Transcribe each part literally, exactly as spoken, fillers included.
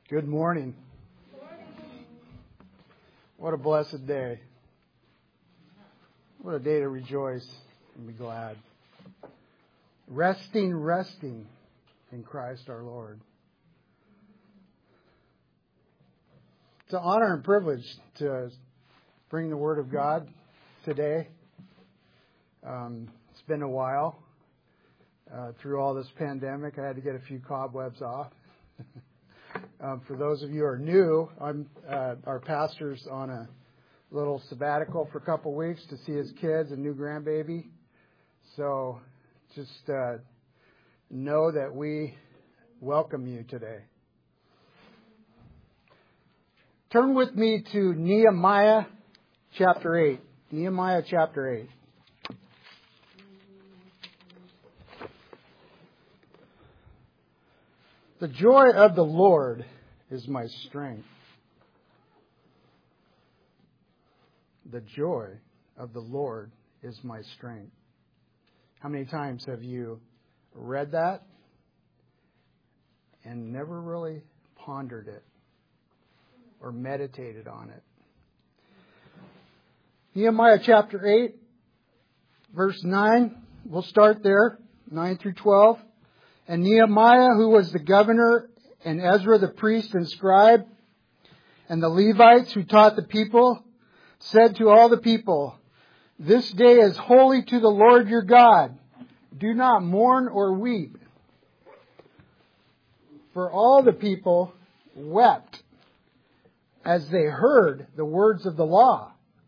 Good morning. What a blessed day. What a day to rejoice and be glad. Resting, resting in Christ our Lord. It's an honor and privilege to bring the Word of God today. Um, it's been a while. Uh, through all this pandemic, I had to get a few cobwebs off. Um, for those of you who are new, I'm uh, our pastor's on a little sabbatical for a couple of weeks to see his kids and new grandbaby. So just uh, know that we welcome you today. Turn with me to Nehemiah chapter eight. Nehemiah chapter eight. The joy of the Lord is my strength. The joy of the Lord is my strength. How many times have you read that and never really pondered it or meditated on it? Nehemiah chapter eight, verse nine. We'll start there, nine through twelve. And Nehemiah, who was the governor, and Ezra the priest and scribe, and the Levites who taught the people, said to all the people, "This day is holy to the Lord your God. Do not mourn or weep." For all the people wept as they heard the words of the law.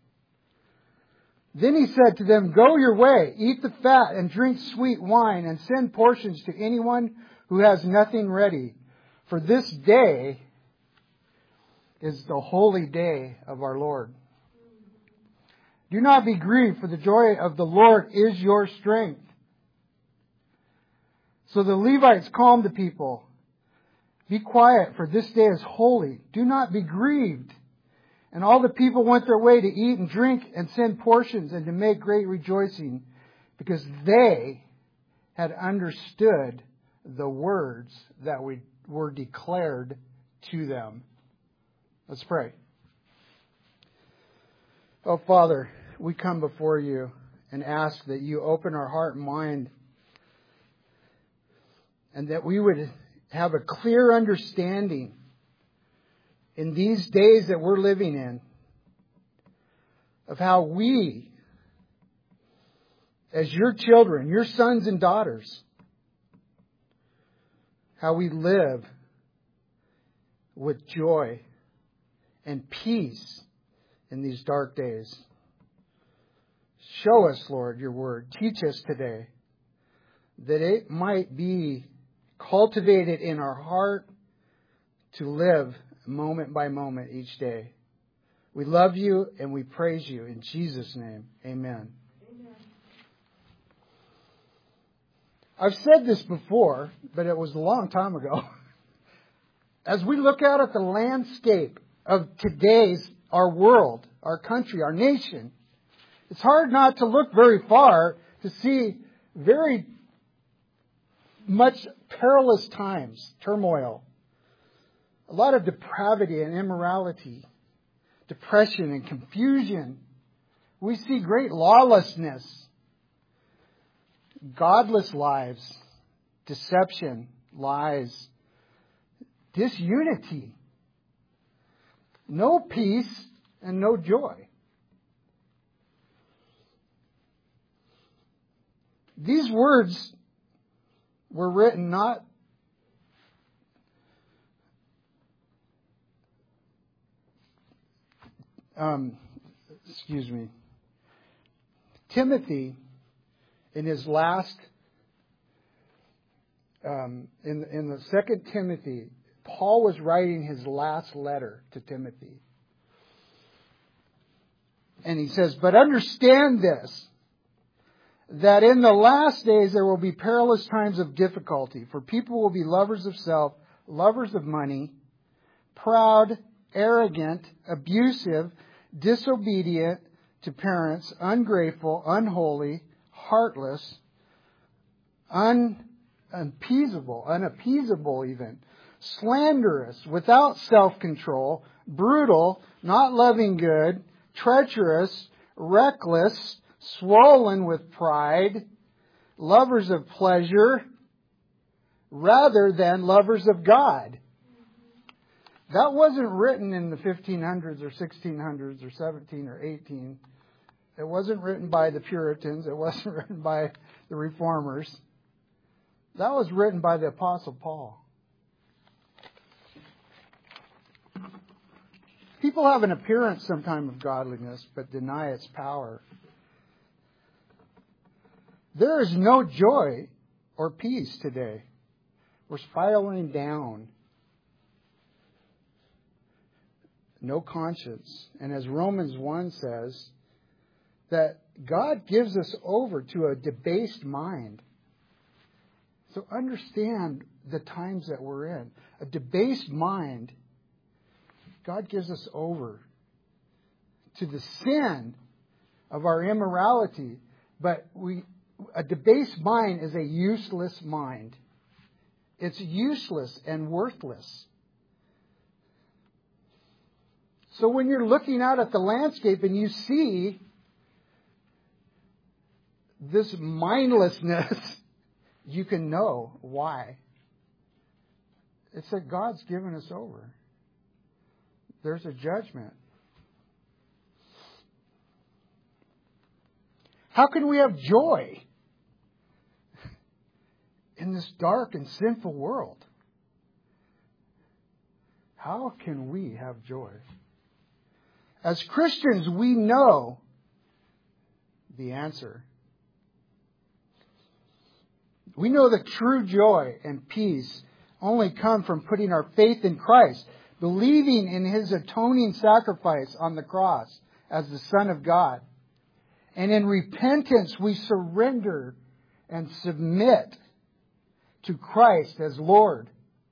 Then he said to them, "Go your way, eat the fat and drink sweet wine, and send portions to anyone who has nothing ready. For this day is the holy day of our Lord. Do not be grieved, for the joy of the Lord is your strength." So the Levites calmed the people. "Be quiet, for this day is holy. Do not be grieved." And all the people went their way to eat and drink and send portions and to make great rejoicing, because they had understood the words that we were declared to them. Let's pray. Oh, Father, we come before you and ask that you open our heart and mind, and that we would have a clear understanding in these days that we're living in of how we, as your children, your sons and daughters, how we live with joy and peace in these dark days. Show us, Lord, your word. Teach us today that it might be cultivated in our heart to live moment by moment each day. We love you and we praise you in Jesus' name. Amen. Amen. I've said this before, but it was a long time ago. As we look out at the landscape of today's, our world, our country, our nation, it's hard not to look very far to see very much perilous times, turmoil. A lot of depravity and immorality, depression and confusion. We see great lawlessness, godless lives, deception, lies, disunity, no peace and no joy. These words were written not Um, excuse me. Timothy, in his last, um, in in the second Timothy, Paul was writing his last letter to Timothy, and he says, "But understand this, that in the last days there will be perilous times of difficulty, for people will be lovers of self, lovers of money, proud, arrogant, abusive, disobedient to parents, ungrateful, unholy, heartless, un, unappeasable, unappeasable even, slanderous, without self-control, brutal, not loving good, treacherous, reckless, swollen with pride, lovers of pleasure, rather than lovers of God. That wasn't written in the fifteen hundreds or sixteen hundreds or seventeen or eighteen. It wasn't written by the Puritans. It wasn't written by the Reformers. That was written by the Apostle Paul. People have an appearance sometime of godliness, but deny its power. There is no joy or peace today. We're spiraling down. No conscience. And as Romans one says, that God gives us over to a debased mind. So understand the times that we're in. A debased mind. God gives us over to the sin of our immorality. But we, a debased mind is a useless mind. It's useless and worthless. So when you're looking out at the landscape and you see this mindlessness, you can know why. It's that God's given us over. There's a judgment. How can we have joy in this dark and sinful world? How can we have joy? As Christians, we know the answer. We know that true joy and peace only come from putting our faith in Christ, believing in His atoning sacrifice on the cross as the Son of God. And in repentance, we surrender and submit to Christ as Lord.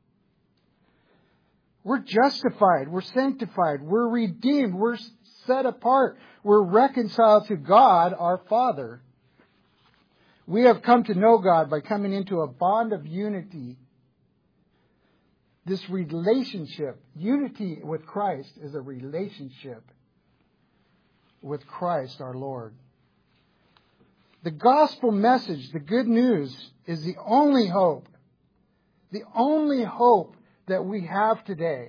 We're justified. We're sanctified. We're redeemed. We're set apart. We're reconciled to God, our Father. We have come to know God by coming into a bond of unity. This relationship, unity with Christ, is a relationship with Christ our Lord. The gospel message, the good news, is the only hope. The only hope that we have today.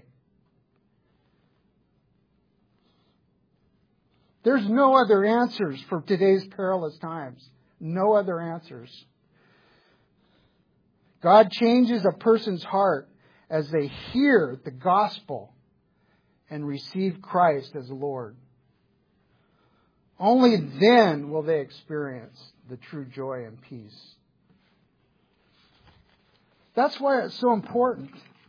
There's no other answers for today's perilous times. No other answers. God changes a person's heart as they hear the gospel and receive Christ as Lord. Only then will they experience the true joy and peace. That's why it's so important.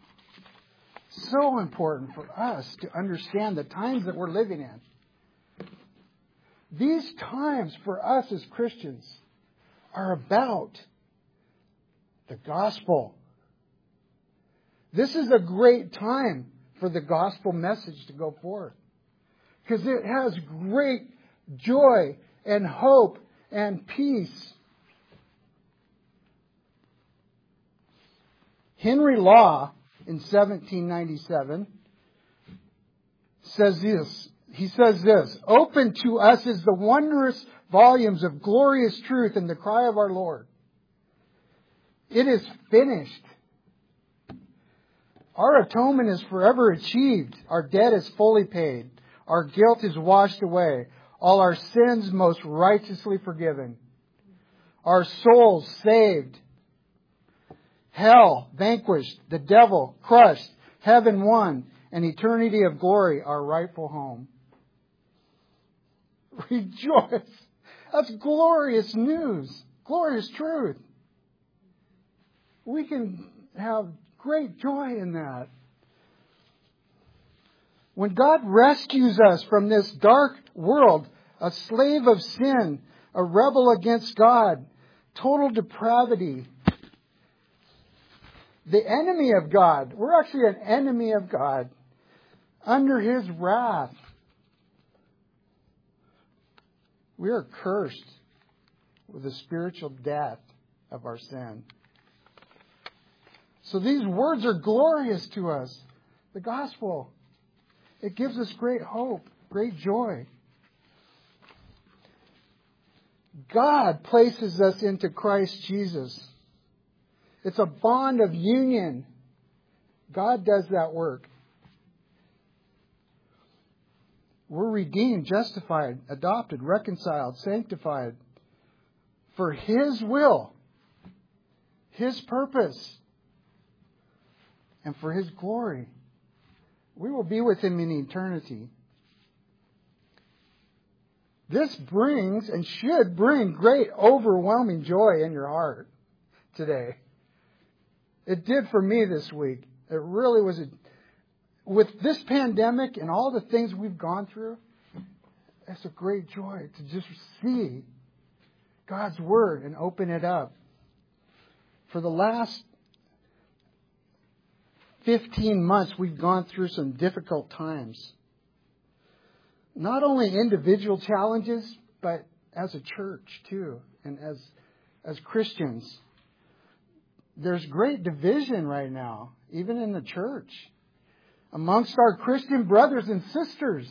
So important for us to understand the times that we're living in. These times for us as Christians are about the gospel. This is a great time for the gospel message to go forth, because it has great joy and hope and peace. Henry Law in seventeen ninety-seven says this. He says this: "Open to us is the wondrous volumes of glorious truth and the cry of our Lord. It is finished. Our atonement is forever achieved. Our debt is fully paid. Our guilt is washed away. All our sins most righteously forgiven. Our souls saved. Hell vanquished. The devil crushed. Heaven won. And eternity of glory our rightful home." Rejoice. That's glorious news. Glorious truth. We can have great joy in that. When God rescues us from this dark world, a slave of sin, a rebel against God, total depravity, the enemy of God, we're actually an enemy of God, under His wrath. We are cursed with the spiritual death of our sin. So these words are glorious to us. The gospel. It gives us great hope, great joy. God places us into Christ Jesus. It's a bond of union. God does that work. We're redeemed, justified, adopted, reconciled, sanctified for His will, His purpose, and for His glory. We will be with Him in eternity. This brings and should bring great, overwhelming joy in your heart today. It did for me this week. It really was. A, with this pandemic and all the things we've gone through, it's a great joy to just see God's Word and open it up. For the last fifteen months, we've gone through some difficult times. Not only individual challenges, but as a church too, and as as Christians. There's great division right now, even in the church, amongst our Christian brothers and sisters.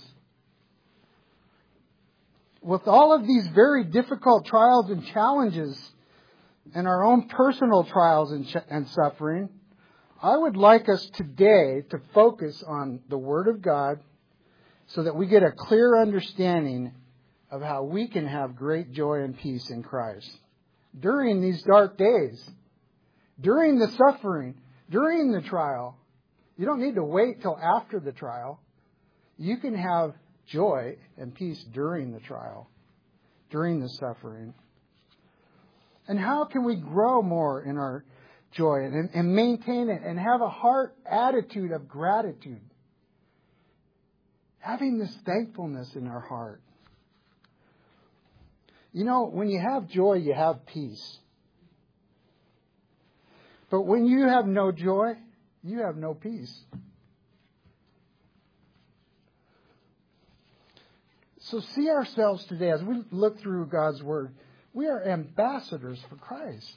With all of these very difficult trials and challenges, and our own personal trials and, ch- and suffering, I would like us today to focus on the Word of God, so that we get a clear understanding of how we can have great joy and peace in Christ during these dark days, during the suffering, during the trial. You don't need to wait till after the trial. You can have joy and peace during the trial, during the suffering. And how can we grow more in our joy and, and maintain it and have a heart attitude of gratitude? Having this thankfulness in our heart. You know, when you have joy, you have peace. But when you have no joy, you have no peace. So see ourselves today as we look through God's Word. We are ambassadors for Christ.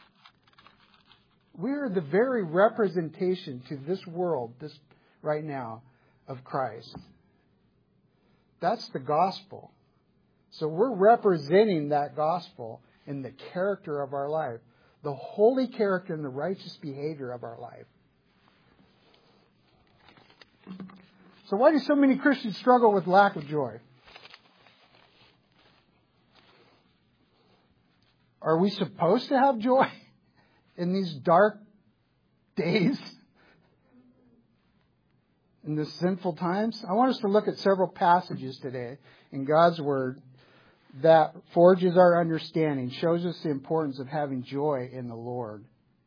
We are the very representation to this world, this right now, of Christ. That's the gospel. So we're representing that gospel in the character of our life, the holy character and the righteous behavior of our life. So why do so many Christians struggle with lack of joy? Are we supposed to have joy in these dark days? In the sinful times? I want us to look at several passages today in God's Word that forges our understanding, shows us the importance of having joy in the Lord.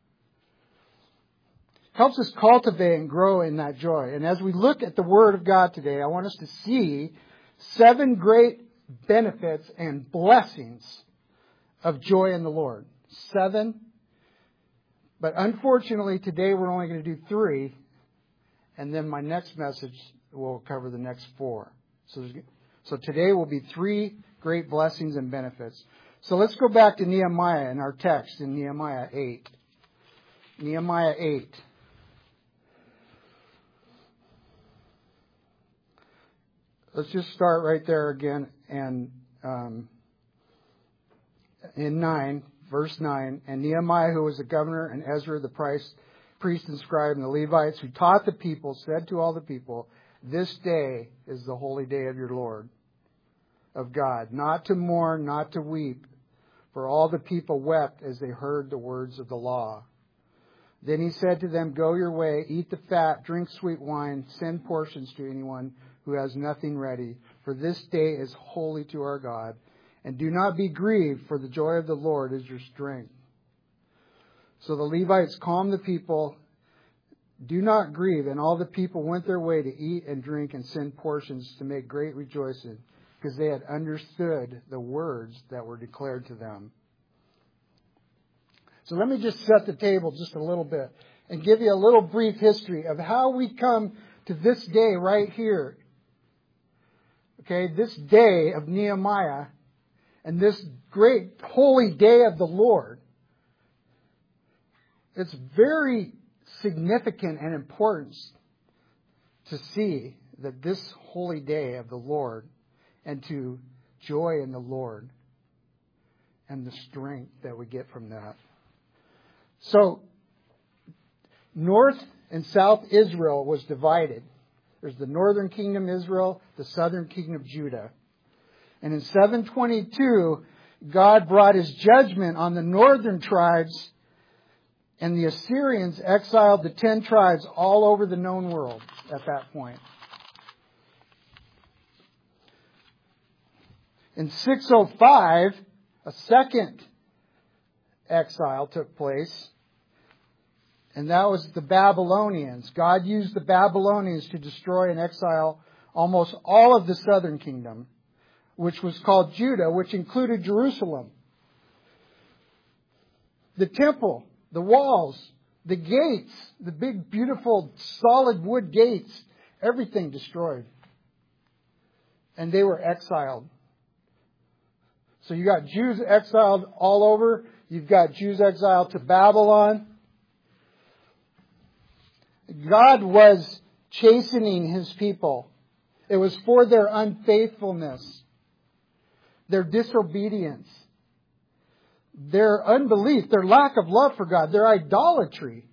Helps us cultivate and grow in that joy. And as we look at the Word of God today, I want us to see seven great benefits and blessings of joy in the Lord. Seven. But unfortunately, today we're only going to do three. And then my next message will cover the next four. So, so today will be three great blessings and benefits. So let's go back to Nehemiah in our text in Nehemiah eight. Nehemiah eight. Let's just start right there again. And um, in nine, verse nine. And Nehemiah, who was the governor, and Ezra the priest, priest and scribe, and the Levites who taught the people, said to all the people, "This day is the holy day of your Lord, of God, not to mourn, not to weep." For all the people wept as they heard the words of the law. Then he said to them, "Go your way, eat the fat, drink sweet wine, send portions to anyone who has nothing ready. For this day is holy to our God. And do not be grieved, for the joy of the Lord is your strength." So the Levites calmed the people. "Do not grieve." And all the people went their way to eat and drink and send portions to make great rejoicing, because they had understood the words that were declared to them. So let me just set the table just a little bit and give you a little brief history of how we come to this day right here. Okay, this day of Nehemiah and this great holy day of the Lord. It's very significant and important to see that this holy day of the Lord and to joy in the Lord and the strength that we get from that. So, North and South Israel was divided. There's the northern kingdom Israel, the southern kingdom Judah. And in seven twenty-two, God brought His judgment on the northern tribes, and the Assyrians exiled the ten tribes all over the known world at that point. In six oh five, a second exile took place, and that was the Babylonians. God used the Babylonians to destroy and exile almost all of the southern kingdom, which was called Judah, which included Jerusalem. The temple, the walls, the gates, the big, beautiful, solid wood gates, everything destroyed. And they were exiled. So you got Jews exiled all over. You've got Jews exiled to Babylon. God was chastening His people. It was for their unfaithfulness, their disobedience, their unbelief, their lack of love for God, their idolatry.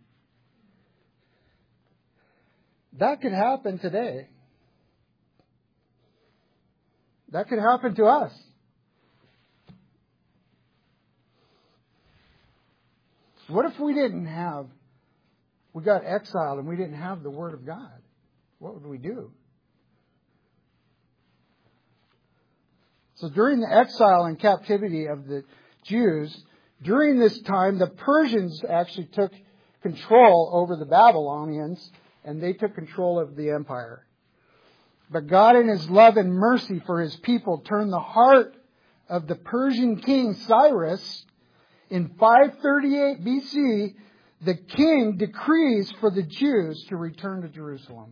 That could happen today. That could happen to us. What if we didn't have, we got exiled and we didn't have the Word of God? What would we do? So during the exile and captivity of the Jews, during this time, the Persians actually took control over the Babylonians, and they took control of the empire. But God, in His love and mercy for His people, turned the heart of the Persian king Cyrus. In five thirty-eight B C, the king decrees for the Jews to return to Jerusalem.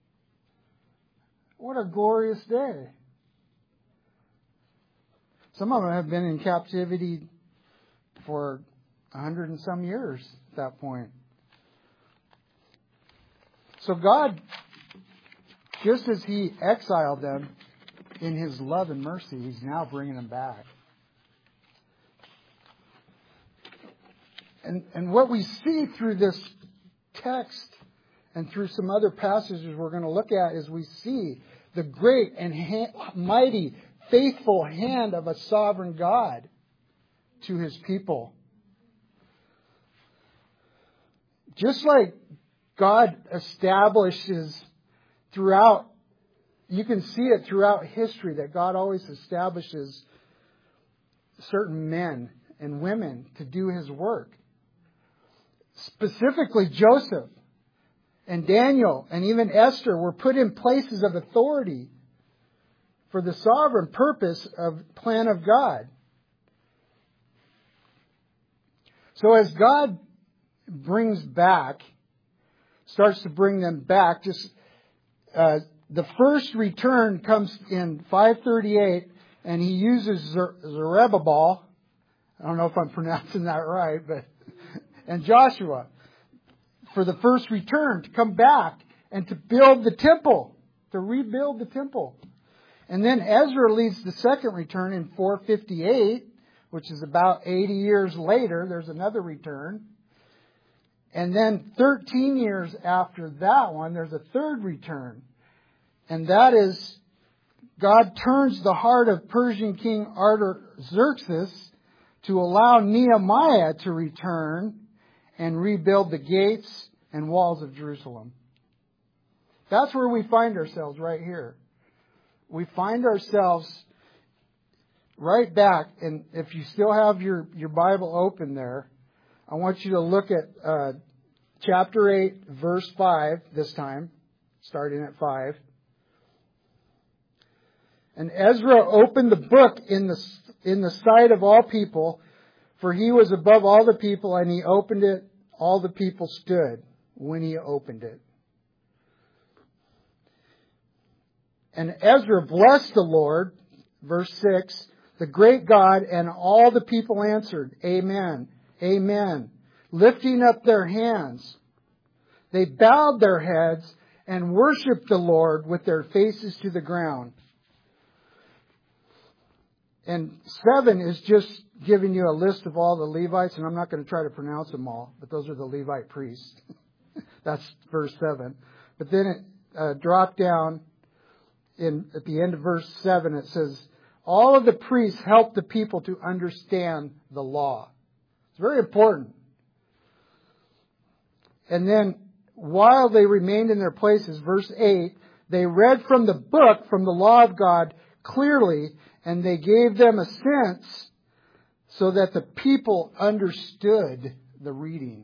What a glorious day. Some of them have been in captivity for a hundred and some years at that point. So God, just as He exiled them, in His love and mercy, He's now bringing them back. And, and what we see through this text and through some other passages we're going to look at is we see the great and ha- mighty, faithful hand of a sovereign God to His people. Just like God establishes throughout, you can see it throughout history that God always establishes certain men and women to do His work. Specifically, Joseph and Daniel and even Esther were put in places of authority for the sovereign purpose of plan of God. So as God brings back, starts to bring them back, just uh, the first return comes in five thirty-eight, and He uses Zer- Zerubbabel. I don't know if I'm pronouncing that right, but and Joshua for the first return to come back and to build the temple, to rebuild the temple. And then Ezra leads the second return in four fifty-eight, which is about eighty years later. There's another return. And then thirteen years after that one, there's a third return. And that is, God turns the heart of Persian King Artaxerxes to allow Nehemiah to return and rebuild the gates and walls of Jerusalem. That's where we find ourselves right here. We find ourselves right back, and if you still have your, your Bible open there, I want you to look at uh, chapter eight, verse five this time, starting at five. And Ezra opened the book in the in the sight of all people, for he was above all the people, and he opened it. All the people stood when he opened it. And Ezra blessed the Lord, verse six, the great God, and all the people answered, Amen, Amen, lifting up their hands. They bowed their heads and worshiped the Lord with their faces to the ground. And seven is just giving you a list of all the Levites, and I'm not going to try to pronounce them all, but those are the Levite priests. That's verse seven. But then it uh, dropped down in at the end of verse seven. It says, all of the priests helped the people to understand the law. It's very important. And then while they remained in their places, verse eight, they read from the book, from the law of God clearly, and they gave them a sense so that the people understood the reading.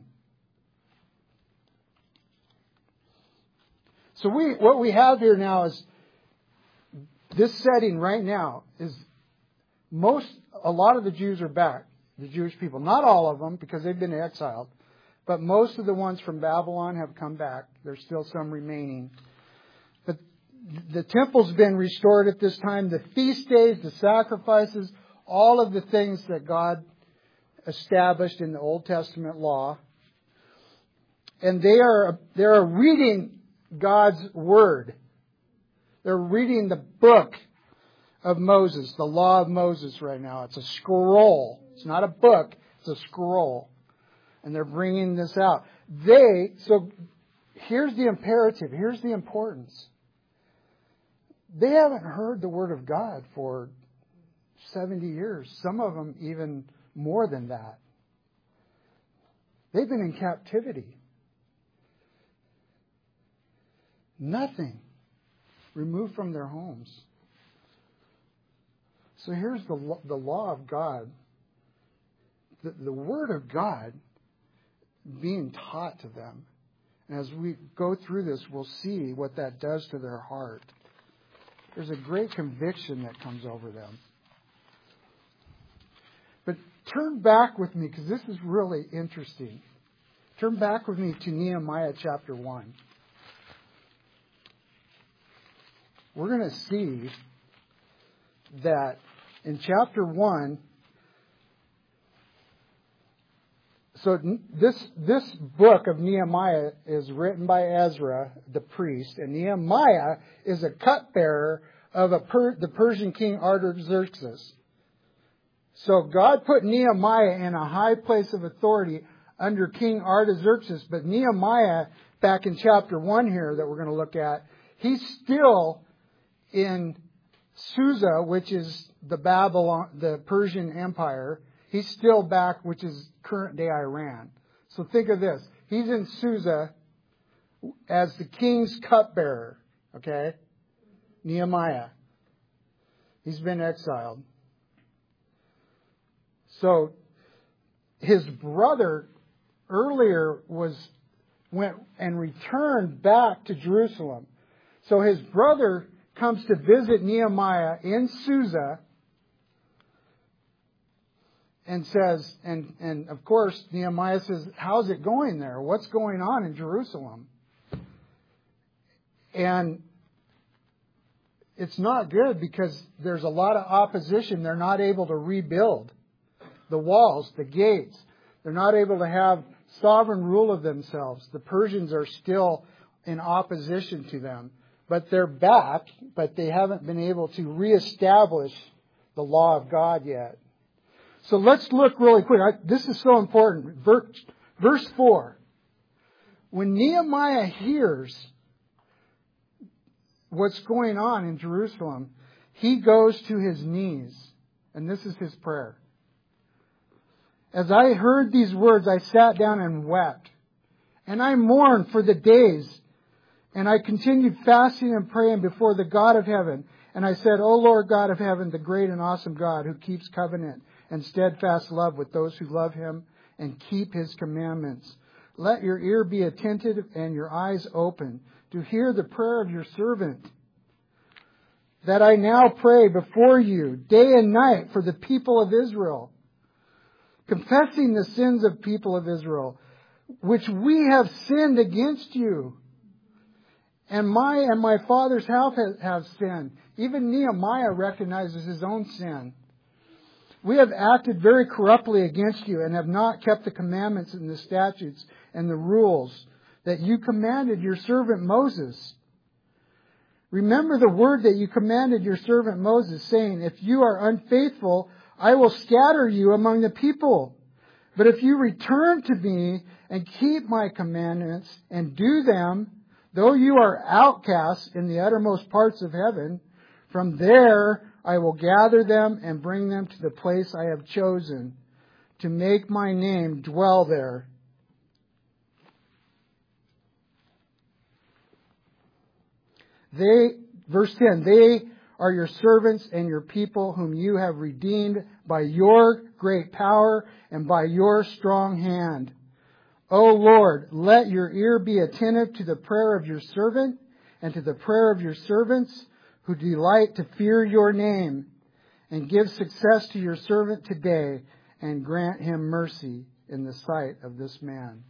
So we, what we have here now is this setting right now is most, a lot of the Jews are back, the Jewish people. Not all of them because they've been exiled, but most of the ones from Babylon have come back. There's still some remaining. But the temple's been restored at this time. The feast days, the sacrifices, all of the things that God established in the Old Testament law. And they are, they are reading God's Word. They're reading the book of Moses, the law of Moses right now. It's a scroll. It's not a book. It's a scroll. And they're bringing this out. They, so here's the imperative. Here's the importance. They haven't heard the Word of God for seventy years. Some of them even more than that. They've been in captivity. Nothing removed from their homes. So here's the, the law of God. The, the Word of God being taught to them. And as we go through this, we'll see what that does to their heart. There's a great conviction that comes over them. But turn back with me, because this is really interesting. Turn back with me to Nehemiah chapter one. We're going to see that in chapter one, so this this book of Nehemiah is written by Ezra, the priest, and Nehemiah is a cupbearer of a per, the Persian king Artaxerxes. So God put Nehemiah in a high place of authority under King Artaxerxes, but Nehemiah, back in chapter one here that we're going to look at, he's still in Susa, which is the Babylon, the Persian Empire. He's still back, which is current day Iran. So think of this. He's in Susa as the king's cupbearer. Okay? Nehemiah. He's been exiled. So his brother earlier was went and returned back to Jerusalem. So his brother comes to visit Nehemiah in Susa and says, and, and of course Nehemiah says, how's it going there? What's going on in Jerusalem? And it's not good because there's a lot of opposition. They're not able to rebuild the walls, the gates. They're not able to have sovereign rule of themselves. The Persians are still in opposition to them. But they're back, but they haven't been able to reestablish the law of God yet. So let's look really quick. I, this is so important. Verse, verse four. When Nehemiah hears what's going on in Jerusalem, he goes to his knees. And this is his prayer. As I heard these words, I sat down and wept. And I mourned for the days. And I continued fasting and praying before the God of heaven. And I said, O Lord God of heaven, the great and awesome God who keeps covenant and steadfast love with those who love him and keep his commandments. Let your ear be attentive and your eyes open to hear the prayer of your servant, that I now pray before you day and night for the people of Israel, confessing the sins of people of Israel, which we have sinned against you. And my and my father's house have sinned. Even Nehemiah recognizes his own sin. We have acted very corruptly against you and have not kept the commandments and the statutes and the rules that you commanded your servant Moses. Remember the word that you commanded your servant Moses, saying, if you are unfaithful, I will scatter you among the people. But if you return to me and keep my commandments and do them, though you are outcasts in the uttermost parts of heaven, from there I will gather them and bring them to the place I have chosen, to make my name dwell there. They, verse ten, they are your servants and your people whom you have redeemed by your great power and by your strong hand. O Lord, let your ear be attentive to the prayer of your servant and to the prayer of your servants who delight to fear your name, and give success to your servant today and grant him mercy in the sight of this man.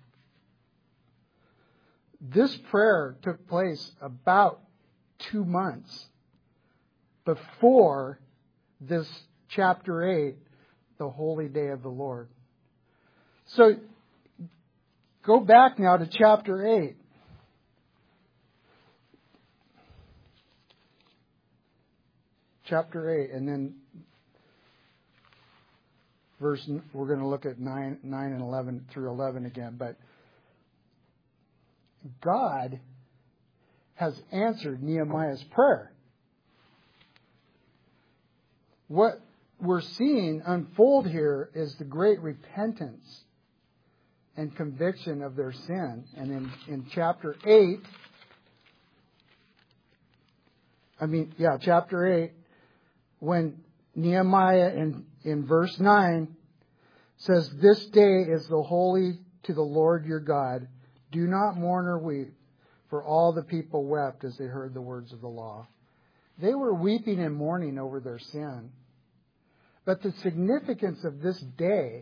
This prayer took place about two months before this chapter eight, the holy day of the Lord. So go back now to chapter eight. Chapter eight, and then verse, we're going to look at nine, nine and eleven through eleven again. But God has answered Nehemiah's prayer. What we're seeing unfold here is the great repentance and conviction of their sin. And in, in chapter eight, I mean, yeah, chapter eight, when Nehemiah in, in verse nine says, this day is the holy to the Lord your God. Do not mourn or weep. For all the people wept as they heard the words of the law. They were weeping and mourning over their sin. But the significance of this day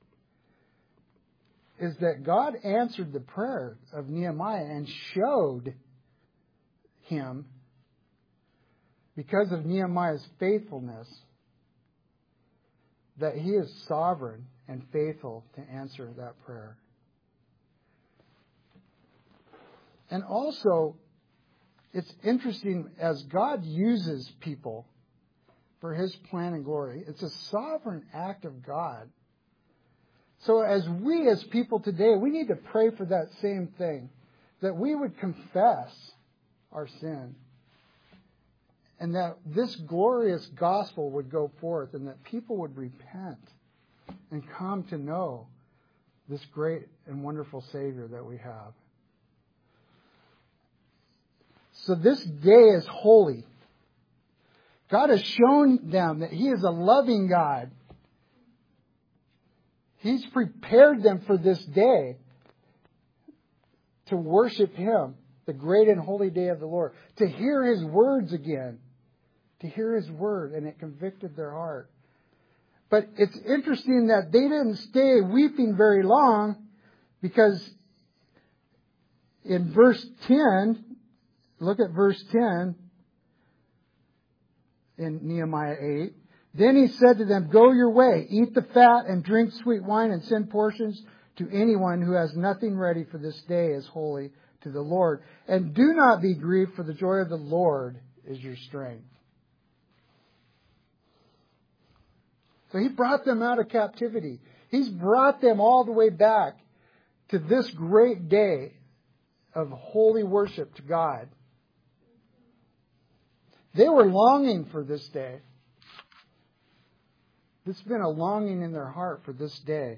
is that God answered the prayer of Nehemiah and showed him, because of Nehemiah's faithfulness, that he is sovereign and faithful to answer that prayer. And also, it's interesting, as God uses people for His plan and glory, it's a sovereign act of God. So as we as people today, we need to pray for that same thing, that we would confess our sin, and that this glorious gospel would go forth, and that people would repent and come to know this great and wonderful Savior that we have. So this day is holy. God has shown them that He is a loving God. He's prepared them for this day to worship Him, the great and holy day of the Lord, to hear His words again, to hear His word, and it convicted their heart. But it's interesting that they didn't stay weeping very long, because in verse ten, look at verse ten in Nehemiah eight. Then he said to them, go your way, eat the fat and drink sweet wine, and send portions to anyone who has nothing ready, for this day is holy to the Lord. And do not be grieved, for the joy of the Lord is your strength. So He brought them out of captivity. He's brought them all the way back to this great day of holy worship to God. They were longing for this day. There's been a longing in their heart for this day.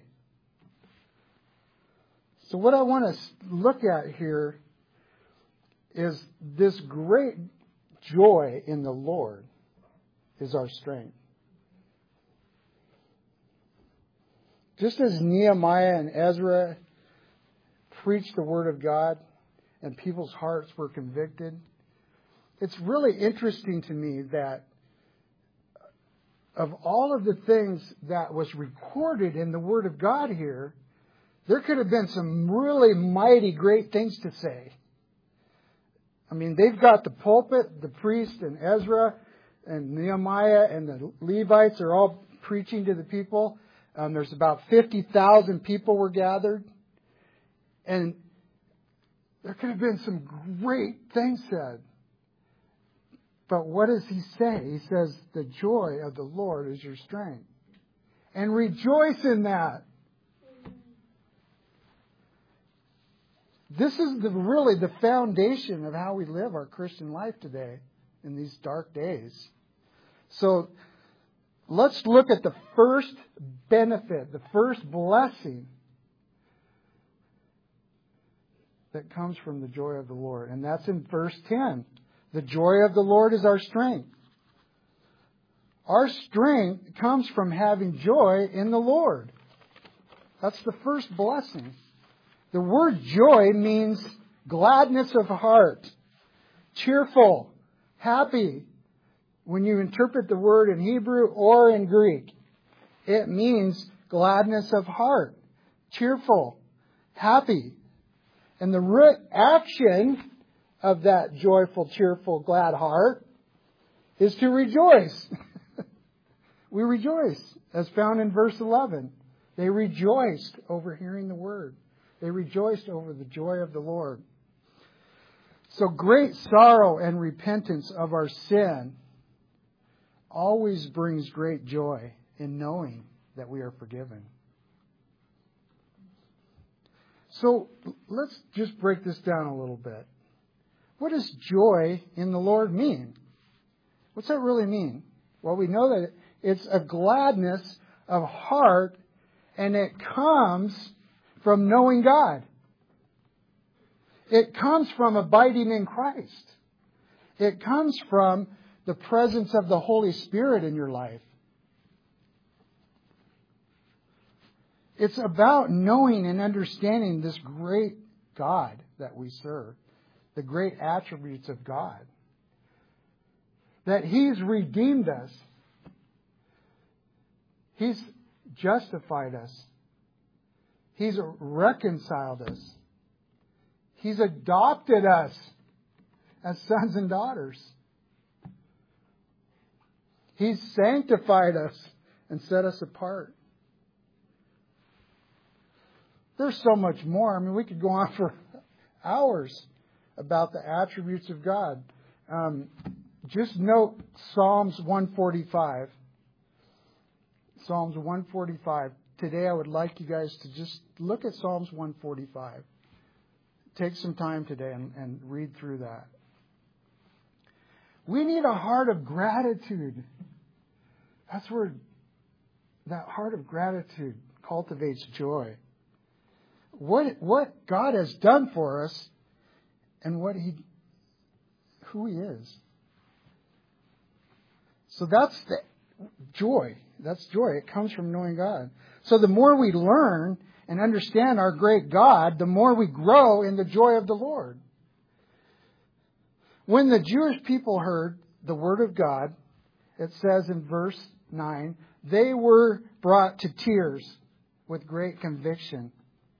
So what I want to look at here is this great joy in the Lord is our strength. Just as Nehemiah and Ezra preached the Word of God and people's hearts were convicted, it's really interesting to me that of all of the things that was recorded in the Word of God here, there could have been some really mighty great things to say. I mean, they've got the pulpit, the priest and Ezra and Nehemiah and the Levites are all preaching to the people. Um, there's about fifty thousand people were gathered. And There could have been some great things said. But what does he say? He says, the joy of the Lord is your strength. And rejoice in that. This is the, really the foundation of how we live our Christian life today in these dark days. So let's look at the first benefit, the first blessing that comes from the joy of the Lord. And that's in verse ten. The joy of the Lord is our strength. Our strength comes from having joy in the Lord. That's the first blessing. The word joy means gladness of heart, cheerful, happy. When you interpret the word in Hebrew or in Greek, it means gladness of heart, cheerful, happy. And the root action of that joyful, cheerful, glad heart is to rejoice. We rejoice, as found in verse eleven. They rejoiced over hearing the word. They rejoiced over the joy of the Lord. So great sorrow and repentance of our sin always brings great joy in knowing that we are forgiven. So let's just break this down a little bit. What does joy in the Lord mean? What's that really mean? Well, we know that it's a gladness of heart, and it comes from knowing God. It comes from abiding in Christ. It comes from the presence of the Holy Spirit in your life. It's about knowing and understanding this great God that we serve, the great attributes of God. That He's redeemed us. He's justified us. He's reconciled us. He's adopted us as sons and daughters. He's sanctified us and set us apart. There's so much more. I mean, we could go on for hours about the attributes of God. Um, just note Psalms one forty-five. Psalms one forty-five. Today I would like you guys to just look at Psalms one forty-five. Take some time today and, and read through that. We need a heart of gratitude. That's where that heart of gratitude cultivates joy. What what God has done for us and what He who He is. So that's the joy. That's joy. It comes from knowing God. So the more we learn and understand our great God, the more we grow in the joy of the Lord. When the Jewish people heard the word of God, it says in verse nine, they were brought to tears with great conviction.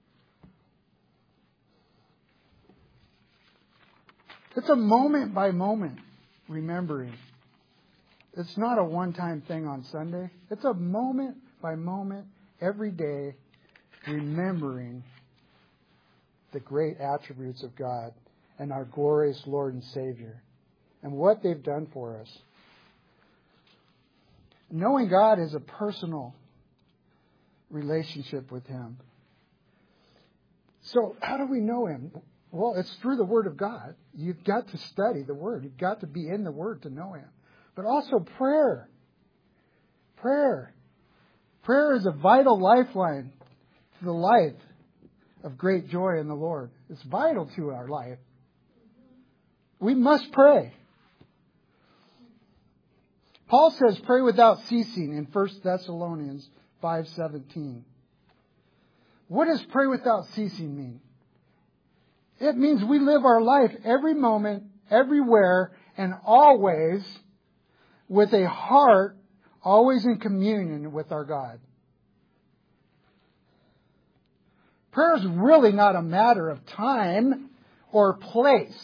It's a moment by moment remembering. It's not a one-time thing on Sunday. It's a moment by moment, every day, remembering the great attributes of God and our glorious Lord and Savior and what they've done for us. Knowing God is a personal relationship with Him. So how do we know Him? Well, it's through the Word of God. You've got to study the Word. You've got to be in the Word to know Him. But also prayer. Prayer. Prayer is a vital lifeline to the life of great joy in the Lord. It's vital to our life. We must pray. Paul says pray without ceasing in First Thessalonians five seventeen. What does pray without ceasing mean? It means we live our life every moment, everywhere, and always with a heart always in communion with our God. Prayer is really not a matter of time or place.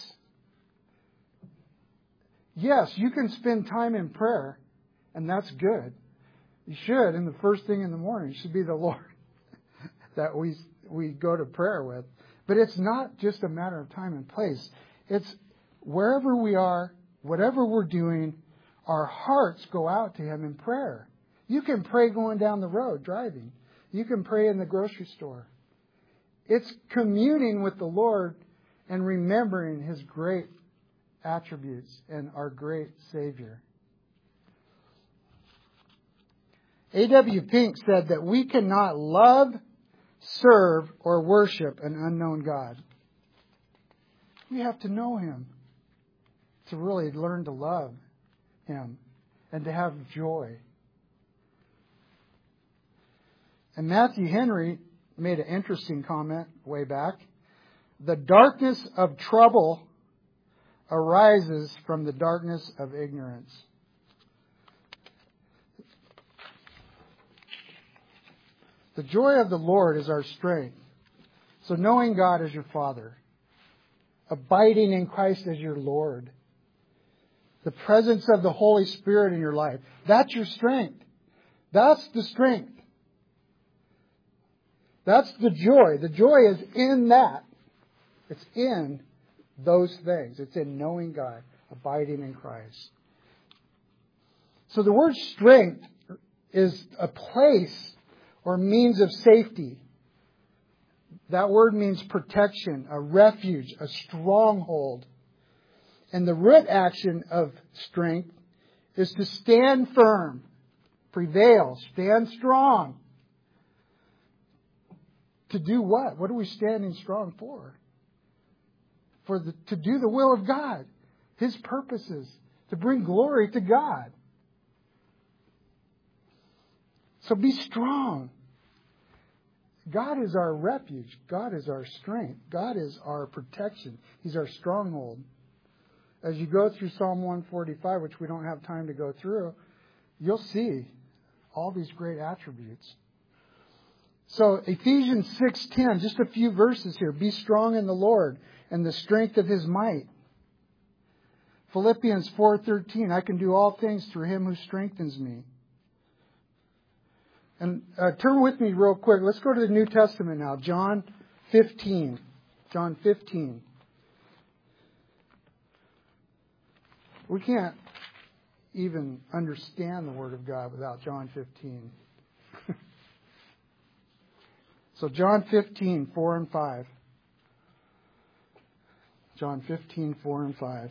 Yes, you can spend time in prayer, and that's good. You should, and the first thing in the morning should be the Lord that we we go to prayer with. But it's not just a matter of time and place. It's wherever we are, whatever we're doing, our hearts go out to Him in prayer. You can pray going down the road, driving. You can pray in the grocery store. It's communing with the Lord and remembering His great attributes and our great Savior. A W Pink said that we cannot love, serve, or worship an unknown God. We have to know Him to really learn to love Him and to have joy. And Matthew Henry made an interesting comment way back. The darkness of trouble arises from the darkness of ignorance. The joy of the Lord is our strength. So knowing God as your Father, abiding in Christ as your Lord, the presence of the Holy Spirit in your life, that's your strength. That's the strength. That's the joy. The joy is in that. It's in those things. It's in knowing God, abiding in Christ. So the word strength is a place or means of safety. That word means protection, a refuge, a stronghold. And the root action of strength is to stand firm, prevail, stand strong. To do what? What are we standing strong for? For the, to do the will of God, His purposes, to bring glory to God. So be strong. God is our refuge. God is our strength. God is our protection. He's our stronghold. As you go through Psalm one forty-five, which we don't have time to go through, you'll see all these great attributes. So Ephesians six ten, just a few verses here. Be strong in the Lord and the strength of His might. Philippians four thirteen, I can do all things through Him who strengthens me. And uh, turn with me real quick. Let's go to the New Testament now. John fifteen. John fifteen. We can't even understand the Word of God without John fifteen. So John fifteen, four and five. John fifteen, four and five.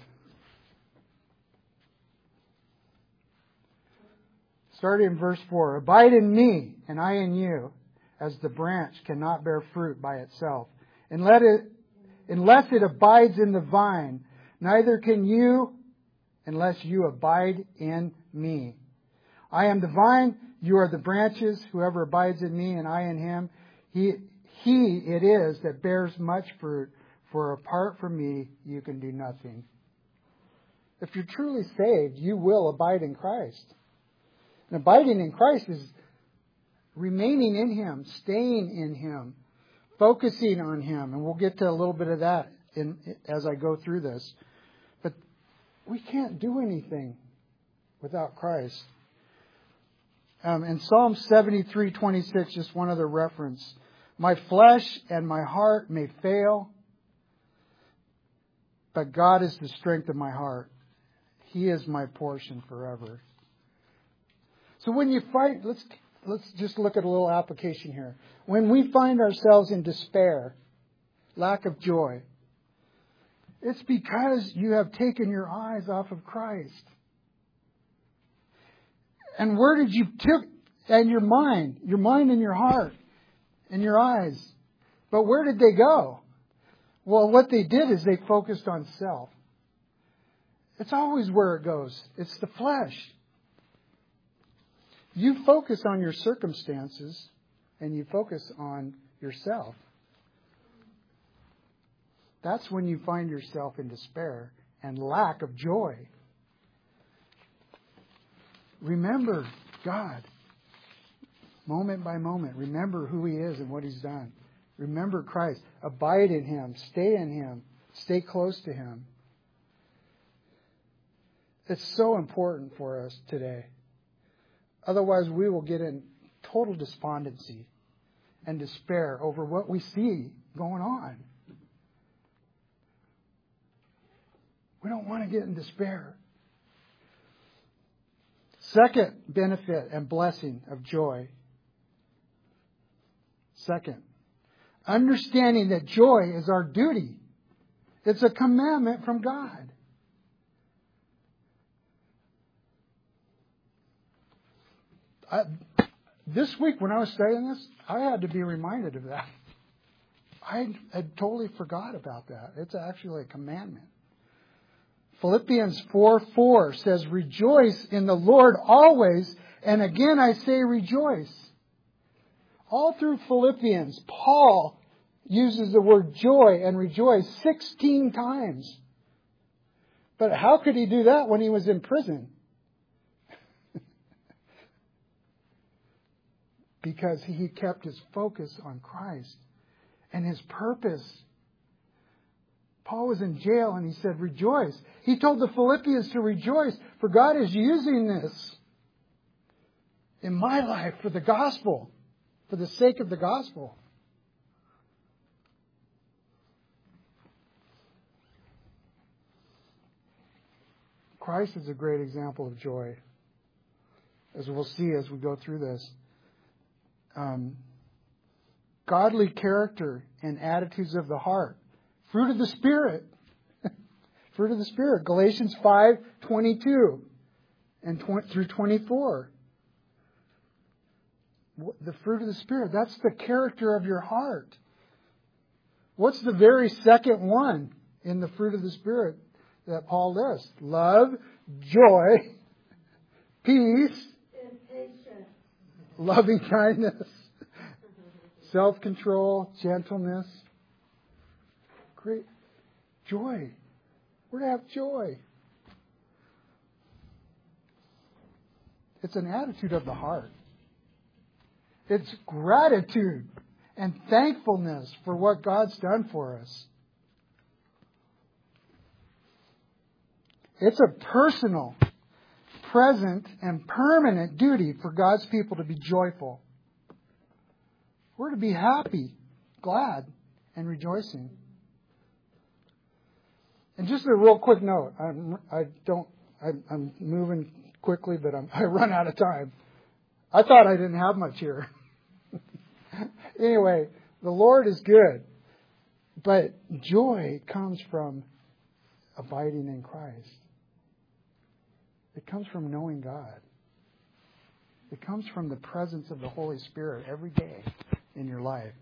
Starting in verse four. Abide in me, and I in you, as the branch cannot bear fruit by itself. And let it, unless it abides in the vine, neither can you unless you abide in me. I am the vine, you are the branches. Whoever abides in me and I in him, he, he it is that bears much fruit. For apart from me, you can do nothing. If you're truly saved, you will abide in Christ. And abiding in Christ is remaining in Him, staying in Him, focusing on Him. And we'll get to a little bit of that in, as I go through this. But we can't do anything without Christ. Um, in Psalm seventy-three twenty-six, just one other reference. My flesh and my heart may fail, but God is the strength of my heart. He is my portion forever. So when you find, let's let's just look at a little application here. When we find ourselves in despair, lack of joy, it's because you have taken your eyes off of Christ. And where did you took and your mind, your mind and your heart and your eyes? But where did they go? Well, what they did is they focused on self. It's always where it goes. It's the flesh. You focus on your circumstances and you focus on yourself. That's when you find yourself in despair and lack of joy. Remember God. Moment by moment. Remember who He is and what He's done. Remember Christ. Abide in Him. Stay in Him. Stay close to Him. It's so important for us today. Otherwise, we will get in total despondency and despair over what we see going on. We don't want to get in despair. Second benefit and blessing of joy. Second, understanding that joy is our duty. It's a commandment from God. I, this week when I was studying this, I had to be reminded of that. I had totally forgot about that. It's actually a commandment. Philippians four four says, rejoice in the Lord always. And again I say rejoice. All through Philippians, Paul uses the word joy and rejoice sixteen times. But how could he do that when he was in prison? Because he kept his focus on Christ and his purpose. Paul was in jail and he said, rejoice. He told the Philippians to rejoice, for God is using this in my life for the gospel, for the sake of the gospel. Christ is a great example of joy, as we'll see as we go through this. Um, godly character and attitudes of the heart. Fruit of the Spirit. Fruit of the Spirit. Galatians five twenty-two and twenty, through twenty-four. The fruit of the Spirit. That's the character of your heart. What's the very second one in the fruit of the Spirit that Paul lists? Love, joy, peace, loving kindness, self-control, gentleness. Great joy. We're to have joy. It's an attitude of the heart. It's gratitude and thankfulness for what God's done for us. It's a personal, present, and permanent duty for God's people to be joyful. We're to be happy, glad, and rejoicing. And just a real quick note. I'm, I don't. I'm, I'm moving quickly, but I'm, I run out of time. I thought I didn't have much here. Anyway, the Lord is good, but joy comes from abiding in Christ. It comes from knowing God. It comes from the presence of the Holy Spirit every day in your life.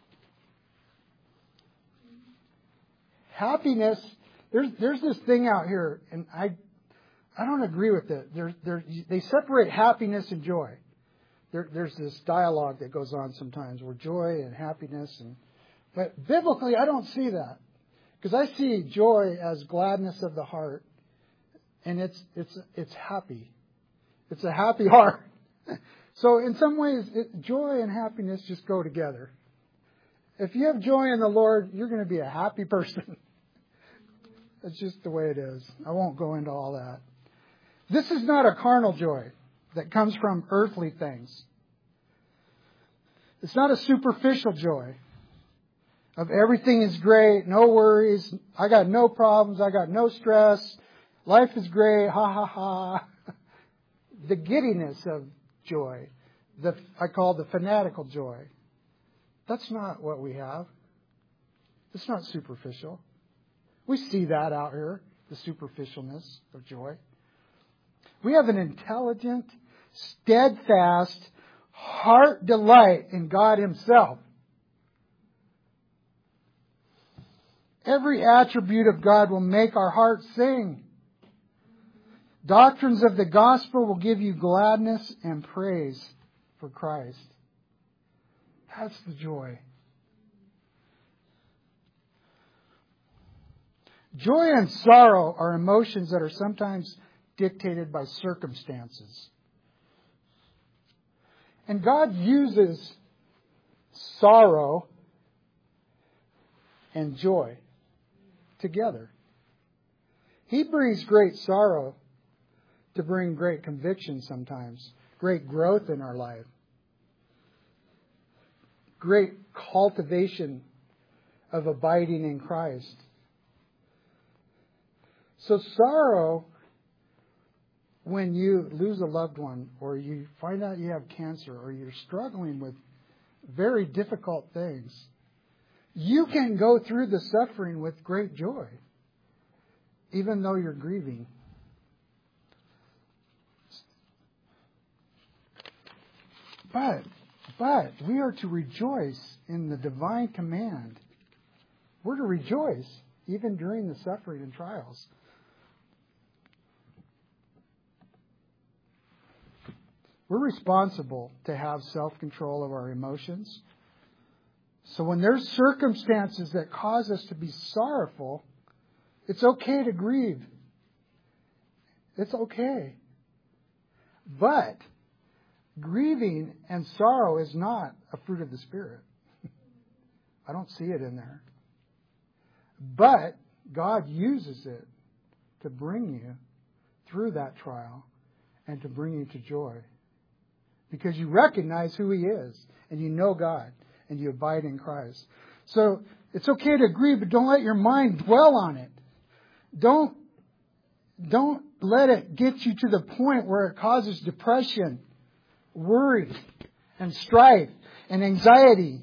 Happiness. There's there's this thing out here, and I I don't agree with it. There, there, they separate happiness and joy. There, there's this dialogue that goes on sometimes where joy and happiness, and but biblically I don't see that, because I see joy as gladness of the heart, and it's it's it's happy. It's a happy heart. So in some ways, it, joy and happiness just go together. If you have joy in the Lord, you're going to be a happy person. It's just the way it is. I won't go into all that. This is not a carnal joy that comes from earthly things. It's not a superficial joy of everything is great, no worries, I got no problems, I got no stress, life is great, ha ha ha. The giddiness of joy, the I call the fanatical joy. That's not what we have. It's not superficial. We see that out here, the superficialness of joy. We have an intelligent, steadfast, heart delight in God Himself. Every attribute of God will make our hearts sing. Doctrines of the gospel will give you gladness and praise for Christ. That's the joy. Joy and sorrow are emotions that are sometimes dictated by circumstances. And God uses sorrow and joy together. He brings great sorrow to bring great conviction sometimes, great growth in our life, great cultivation of abiding in Christ. So sorrow, when you lose a loved one, or you find out you have cancer, or you're struggling with very difficult things, you can go through the suffering with great joy, even though you're grieving. But, but we are to rejoice in the divine command. We're to rejoice even during the suffering and trials. We're responsible to have self-control of our emotions. So when there's circumstances that cause us to be sorrowful, it's okay to grieve. It's okay. But grieving and sorrow is not a fruit of the Spirit. I don't see it in there. But God uses it to bring you through that trial and to bring you to joy. Because you recognize who He is and you know God and you abide in Christ. So it's okay to grieve, but don't let your mind dwell on it. Don't, don't let it get you to the point where it causes depression, worry, and strife and anxiety,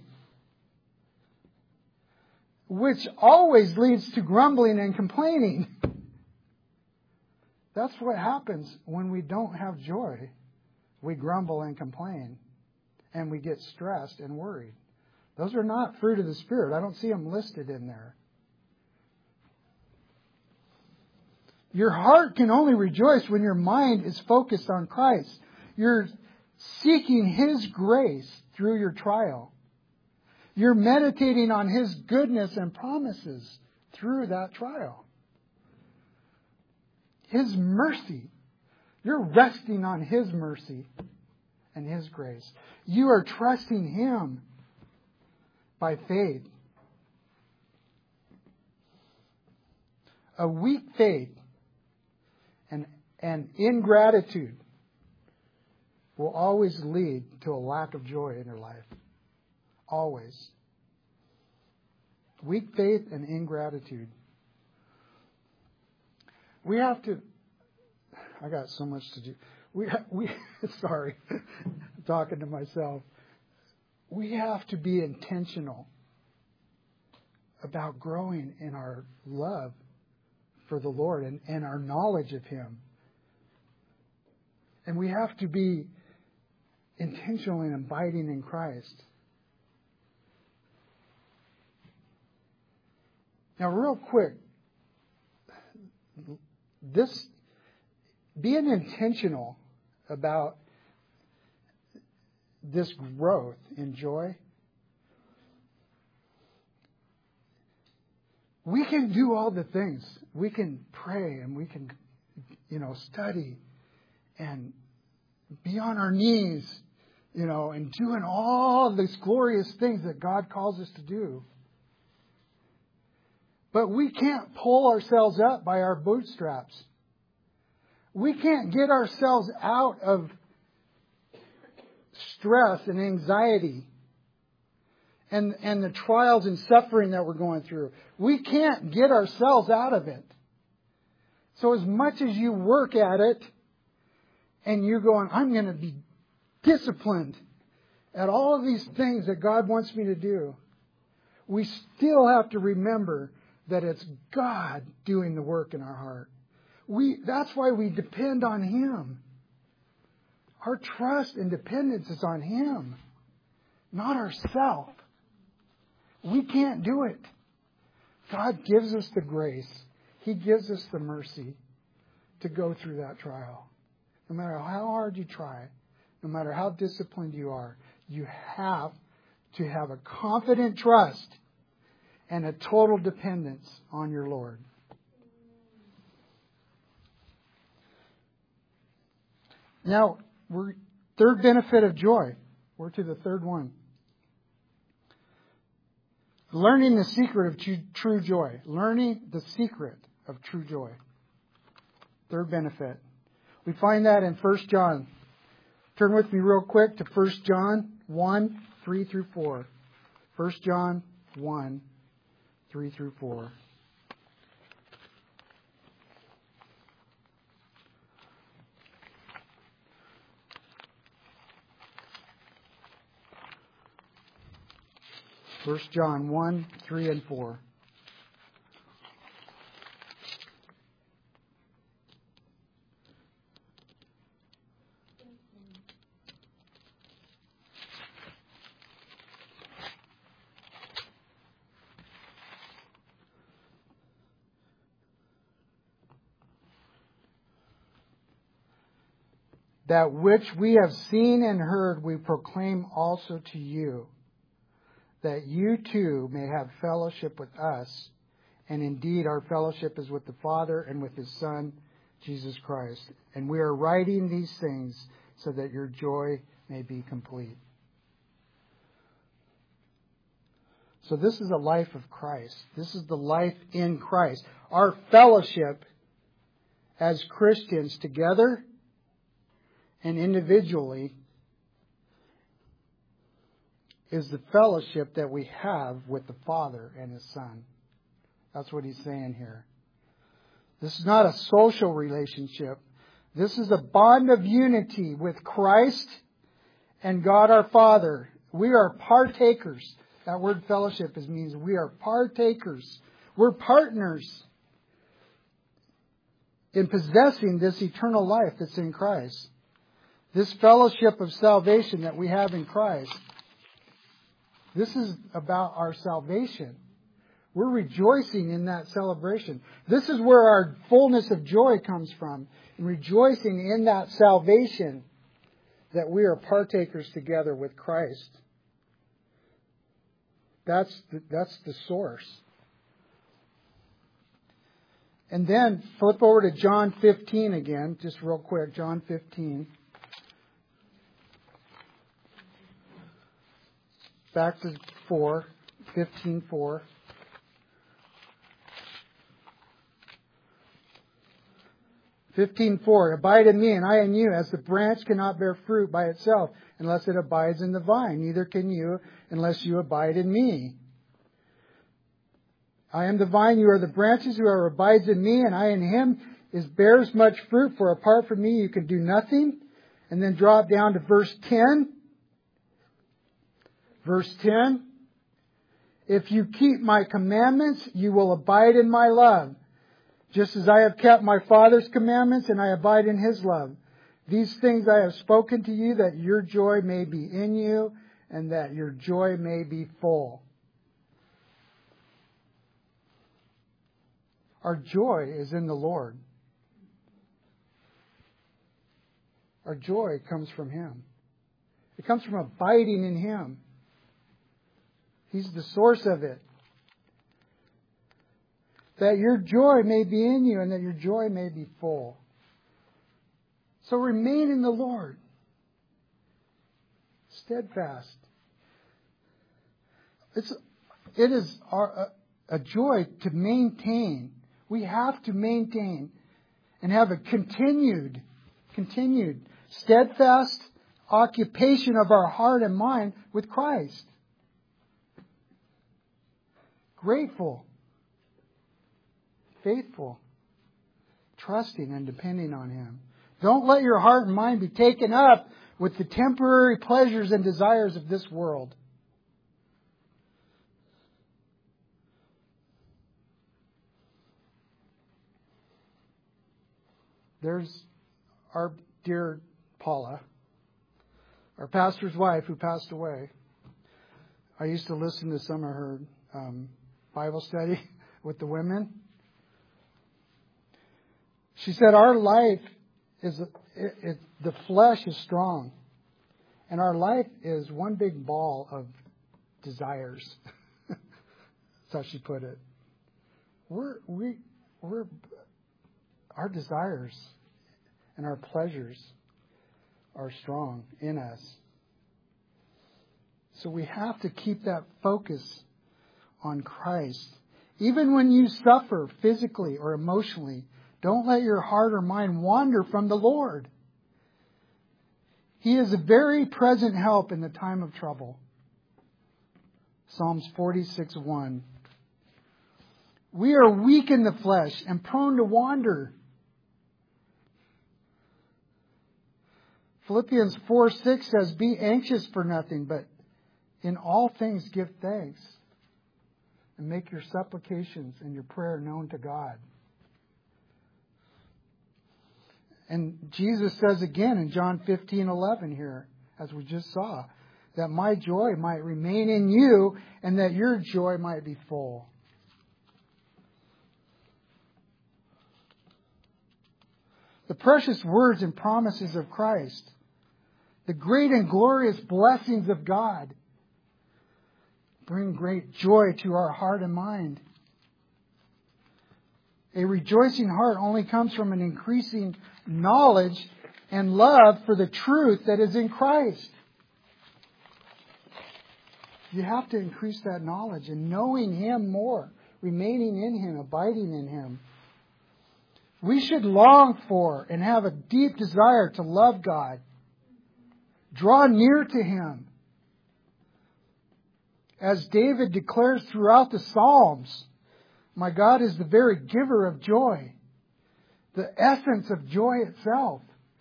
which always leads to grumbling and complaining. That's what happens when we don't have joy. We grumble and complain, and we get stressed and worried. Those are not fruit of the Spirit. I don't see them listed in there. Your heart can only rejoice when your mind is focused on Christ. You're seeking His grace through your trial. You're meditating on His goodness and promises through that trial. His mercy. You're resting on His mercy and His grace. You are trusting Him by faith. A weak faith and, and ingratitude will always lead to a lack of joy in your life. Always. Weak faith and ingratitude. We have to... I got so much to do. We, we sorry, I'm talking to myself. We have to be intentional about growing in our love for the Lord and, and our knowledge of Him. And we have to be intentional in abiding in Christ. Now, real quick, this being intentional about this growth in joy, we can do all the things. We can pray and we can, you know, study and be on our knees, you know, and doing all these glorious things that God calls us to do. But we can't pull ourselves up by our bootstraps. We can't get ourselves out of stress and anxiety and, and the trials and suffering that we're going through. We can't get ourselves out of it. So as much as you work at it and you're going, I'm going to be disciplined at all of these things that God wants me to do, we still have to remember that it's God doing the work in our heart. We, that's why we depend on Him. Our trust and dependence is on Him, not ourselves. We can't do it. God gives us the grace. He gives us the mercy to go through that trial. No matter how hard you try, no matter how disciplined you are, you have to have a confident trust and a total dependence on your Lord. Now, we're third benefit of joy. We're to the third one. Learning the secret of true, true joy. Learning the secret of true joy. Third benefit. We find that in First John. Turn with me real quick to First John one, three through four. First John one, three through four. First John one, three, and four. That which we have seen and heard we proclaim also to you, that you too may have fellowship with us. And indeed our fellowship is with the Father and with His Son, Jesus Christ. And we are writing these things so that your joy may be complete. So this is a life of Christ. This is the life in Christ. Our fellowship as Christians together and individually is the fellowship that we have with the Father and His Son. That's what he's saying here. This is not a social relationship. This is a bond of unity with Christ and God our Father. We are partakers. That word fellowship is, means we are partakers. We're partners in possessing this eternal life that's in Christ. This fellowship of salvation that we have in Christ, this is about our salvation. We're rejoicing in that celebration. This is where our fullness of joy comes from. And rejoicing in that salvation that we are partakers together with Christ. That's the, that's the source. And then flip over to John fifteen again, just real quick. John fifteen. Back to four, fifteen four. fifteen four. Abide in me and I in you, as the branch cannot bear fruit by itself unless it abides in the vine. Neither can you unless you abide in me. I am the vine, you are the branches. Whoever abides in me and I in him is bears much fruit, for apart from me you can do nothing. And then drop down to verse ten. Verse ten, if you keep my commandments, you will abide in my love, just as I have kept my Father's commandments and I abide in His love. These things I have spoken to you, that your joy may be in you and that your joy may be full. Our joy is in the Lord. Our joy comes from Him. It comes from abiding in Him. He's the source of it. That your joy may be in you and that your joy may be full. So remain in the Lord. Steadfast. It's, it is our, a, a joy to maintain. We have to maintain and have a continued, continued, steadfast occupation of our heart and mind with Christ. Grateful, faithful, trusting and depending on Him. Don't let your heart and mind be taken up with the temporary pleasures and desires of this world. There's our dear Paula, our pastor's wife who passed away. I used to listen to some of her um, Bible study with the women. She said our life is, it, it, the flesh is strong. And our life is one big ball of desires. That's how she put it. We're, we, we're, our desires and our pleasures are strong in us. So we have to keep that focus on Christ. Even when you suffer physically or emotionally, don't let your heart or mind wander from the Lord. He is a very present help in the time of trouble. Psalms forty-six one. We are weak in the flesh and prone to wander. Philippians four six says, be anxious for nothing, but In all things give thanks, and make your supplications and your prayer known to God. And Jesus says again in John fifteen eleven here, as we just saw, that my joy might remain in you and that your joy might be full. The precious words and promises of Christ, the great and glorious blessings of God, bring great joy to our heart and mind. A rejoicing heart only comes from an increasing knowledge and love for the truth that is in Christ. You have to increase that knowledge and knowing Him more, remaining in Him, abiding in Him. We should long for and have a deep desire to love God, draw near to Him. As David declares throughout the Psalms, my God is the very giver of joy, the essence of joy itself.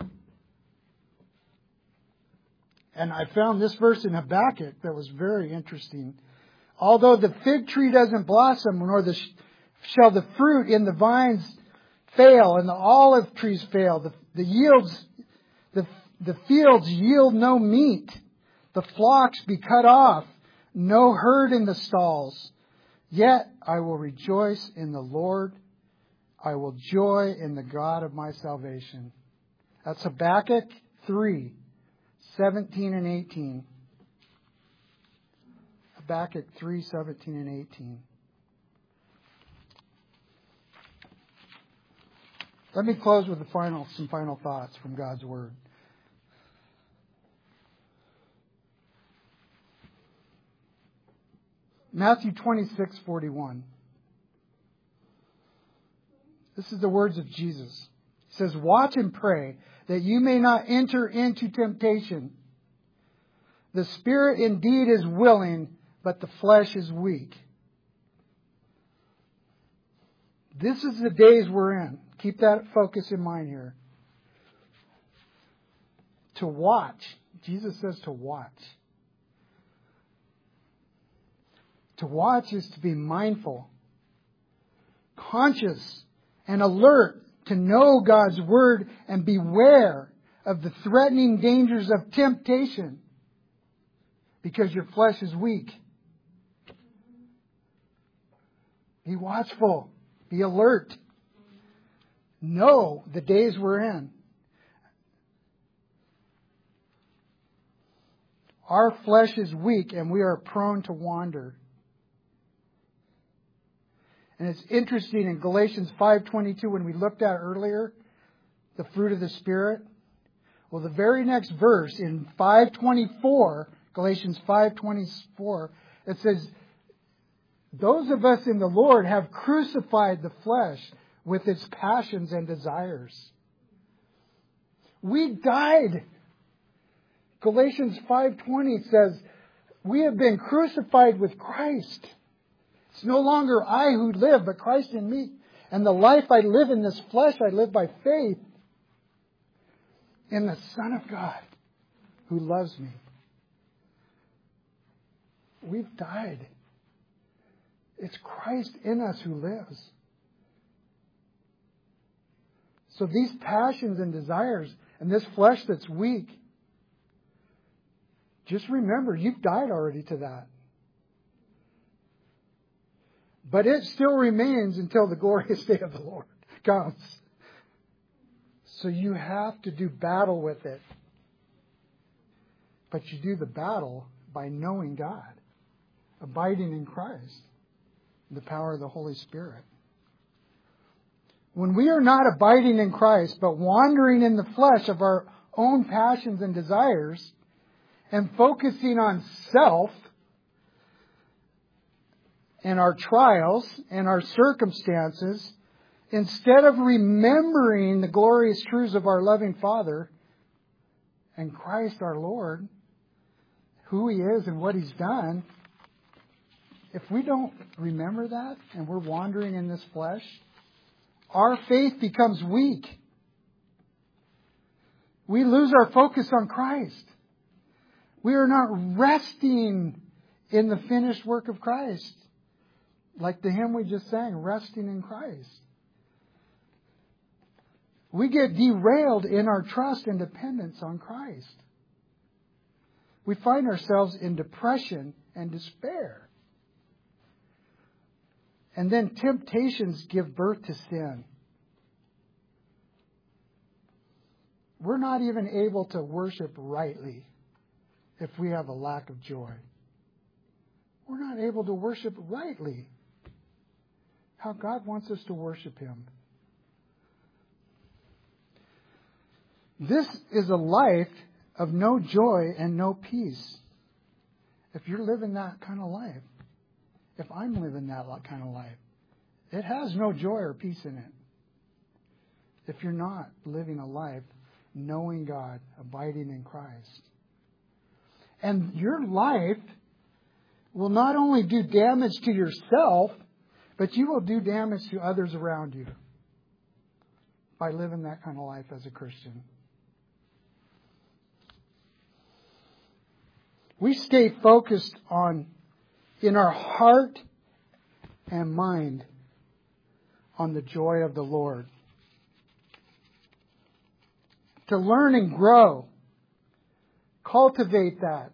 And I found this verse in Habakkuk that was very interesting. Although the fig tree doesn't blossom, nor the shall the fruit in the vines fail, and the olive trees fail, the, the yields, the, the fields yield no meat, the flocks be cut off, no herd in the stalls. Yet I will rejoice in the Lord. I will joy in the God of my salvation. That's Habakkuk three, seventeen and eighteen. Habakkuk three, seventeen and eighteen. Let me close with the final, some final thoughts from God's Word. Matthew twenty-six, forty-one. This is the words of Jesus. He says, watch and pray that you may not enter into temptation. The spirit indeed is willing, but the flesh is weak. This is the days we're in. Keep that focus in mind here. To watch. Jesus says to watch. To watch is to be mindful, conscious, and alert to know God's Word and beware of the threatening dangers of temptation because your flesh is weak. Be watchful. Be alert. Know the days we're in. Our flesh is weak and we are prone to wander. And it's interesting in Galatians five twenty-two, when we looked at earlier, the fruit of the Spirit. Well, the very next verse in five twenty-four, Galatians five twenty-four, it says, those of us in the Lord have crucified the flesh with its passions and desires. We died. Galatians five twenty says, we have been crucified with Christ. It's no longer I who live, but Christ in me. And the life I live in this flesh, I live by faith in the Son of God who loves me. We've died. It's Christ in us who lives. So these passions and desires and this flesh that's weak, just remember, you've died already to that. But it still remains until the glorious day of the Lord comes. So you have to do battle with it. But you do the battle by knowing God, abiding in Christ, the power of the Holy Spirit. When we are not abiding in Christ, but wandering in the flesh of our own passions and desires, and focusing on self, and our trials and our circumstances, instead of remembering the glorious truths of our loving Father and Christ our Lord, who He is and what He's done, if we don't remember that and we're wandering in this flesh, our faith becomes weak. We lose our focus on Christ. We are not resting in the finished work of Christ. Like the hymn we just sang, resting in Christ. We get derailed in our trust and dependence on Christ. We find ourselves in depression and despair. And then temptations give birth to sin. We're not even able to worship rightly if we have a lack of joy. We're not able to worship rightly how God wants us to worship Him. This is a life of no joy and no peace. If you're living that kind of life, if I'm living that kind of life, it has no joy or peace in it. If you're not living a life knowing God, abiding in Christ. And your life will not only do damage to yourself, but you will do damage to others around you by living that kind of life as a Christian. We stay focused on, in our heart and mind, on the joy of the Lord. To learn and grow. Cultivate that.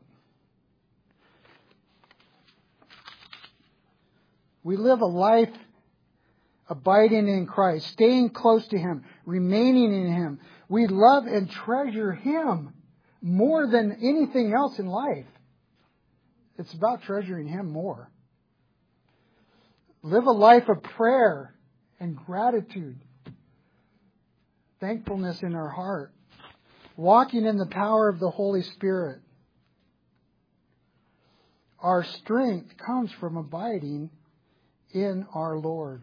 We live a life abiding in Christ, staying close to Him, remaining in Him. We love and treasure Him more than anything else in life. It's about treasuring Him more. Live a life of prayer and gratitude. Thankfulness in our heart. Walking in the power of the Holy Spirit. Our strength comes from abiding in our Lord.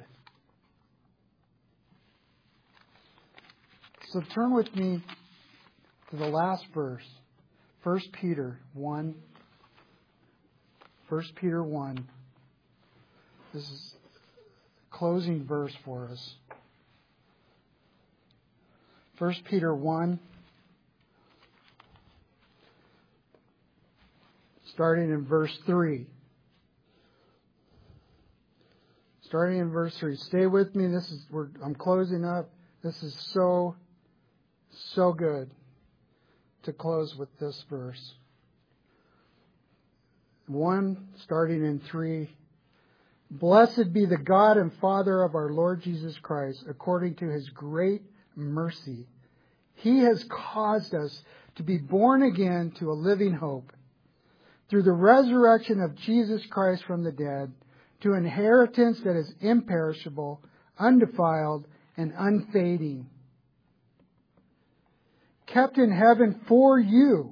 So turn with me to the last verse. First Peter one. First Peter one. This is a closing verse for us. First Peter one. Starting in verse three. Starting in verse three. Stay with me. This is we're, I'm closing up. This is so, so good to close with this verse. One, starting in three. Blessed be the God and Father of our Lord Jesus Christ, according to His great mercy. He has caused us to be born again to a living hope through the resurrection of Jesus Christ from the dead, to inheritance that is imperishable, undefiled, and unfading, kept in heaven for you,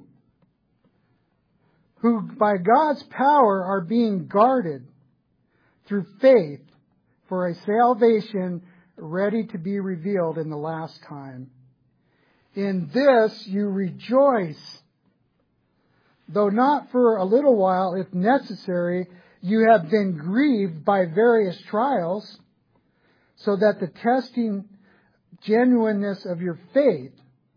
who by God's power are being guarded through faith for a salvation ready to be revealed in the last time. In this you rejoice, though not for a little while, if necessary, you have been grieved by various trials, so that the testing genuineness of your faith.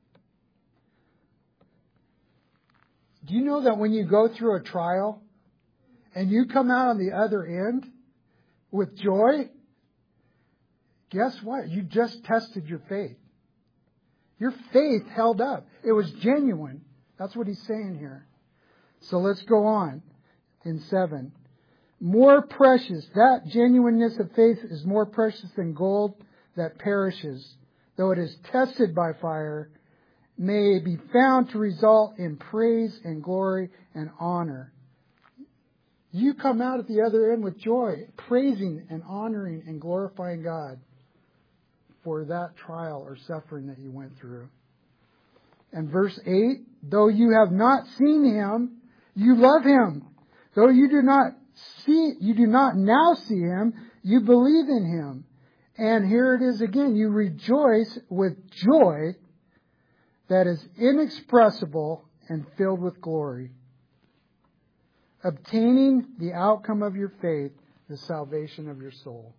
Do you know that when you go through a trial and you come out on the other end with joy, guess what? You just tested your faith. Your faith held up. It was genuine. That's what he's saying here. So let's go on in seven. More precious, that genuineness of faith is more precious than gold that perishes, though it is tested by fire, may be found to result in praise and glory and honor. You come out at the other end with joy, praising and honoring and glorifying God for that trial or suffering that you went through. And verse eight, though you have not seen Him, you love Him. Though you do not see, you do not now see Him, you believe in Him. And here it is again, you rejoice with joy that is inexpressible and filled with glory, obtaining the outcome of your faith, the salvation of your soul.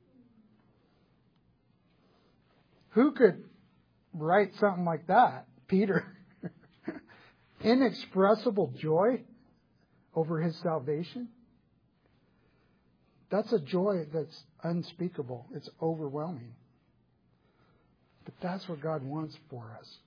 Who could write something like that? Peter. Inexpressible joy over his salvation. That's a joy that's unspeakable. It's overwhelming. But that's what God wants for us.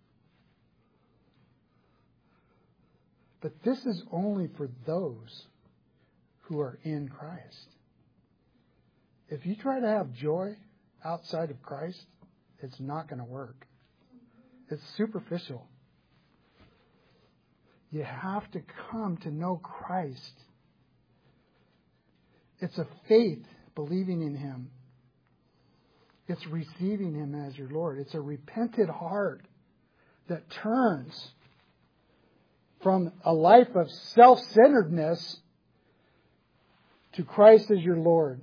But this is only for those who are in Christ. If you try to have joy outside of Christ, it's not going to work. It's superficial. You have to come to know Christ. It's a faith, believing in Him. It's receiving Him as your Lord. It's a repentant heart that turns from a life of self-centeredness to Christ as your Lord.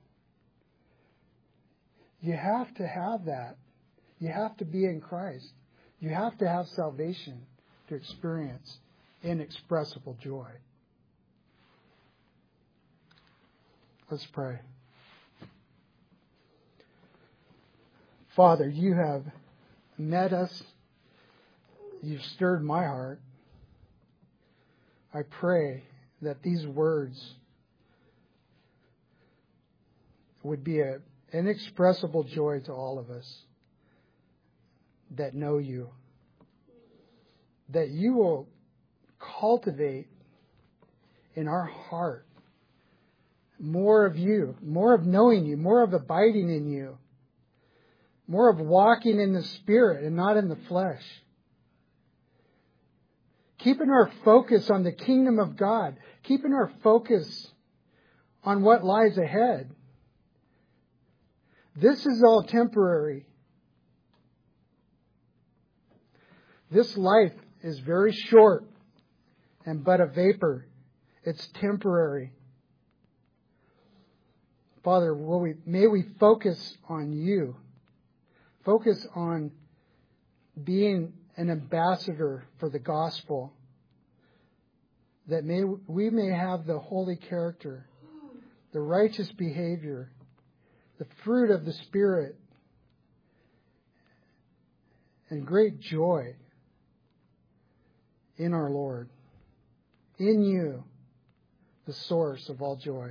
You have to have that. You have to be in Christ. You have to have salvation to experience inexpressible joy. Let's pray. Father, you have met us. You've stirred my heart. I pray that these words would be an inexpressible joy to all of us that know you. That you will cultivate in our heart more of you, more of knowing you, more of abiding in you, more of walking in the Spirit and not in the flesh. Keeping our focus on the kingdom of God, keeping our focus on what lies ahead. This is all temporary. This life is very short and but a vapor. It's temporary. Father, will we, may we focus on you. Focus on being an ambassador for the gospel. That may we may have the holy character, the righteous behavior, the fruit of the Spirit, and great joy in our Lord. In you, the source of all joy.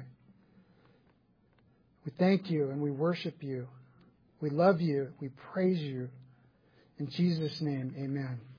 We thank you and we worship you. We love you. We praise you. In Jesus' name, amen.